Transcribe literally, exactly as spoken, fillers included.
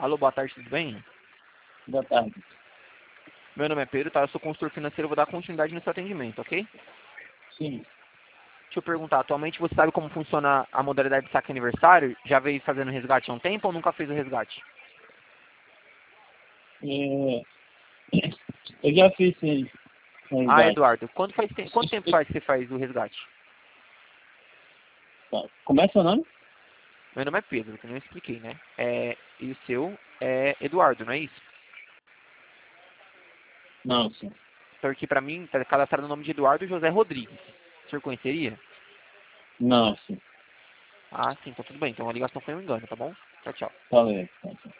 Alô, boa tarde, tudo bem? Boa tarde. Meu nome é Pedro, tá? Eu sou consultor financeiro, vou dar continuidade no seu atendimento, ok? Sim. Deixa eu perguntar, atualmente você sabe como funciona a modalidade de saque aniversário? Já veio fazendo resgate há um tempo ou nunca fez o resgate? É, eu já fiz sim, Ah, resgate. Eduardo, quanto, faz te... quanto tempo faz que você faz o resgate? Tá. Como é seu nome? Meu nome é Pedro, que eu não expliquei, né? É... E o seu é Eduardo, não é isso? Não, sim. Então aqui pra mim está cadastrado o nome de Eduardo José Rodrigues. O senhor conheceria? Não, sim. Ah, sim, então tudo bem. Então a ligação foi um engano, tá bom? Tchau, tchau. Falei.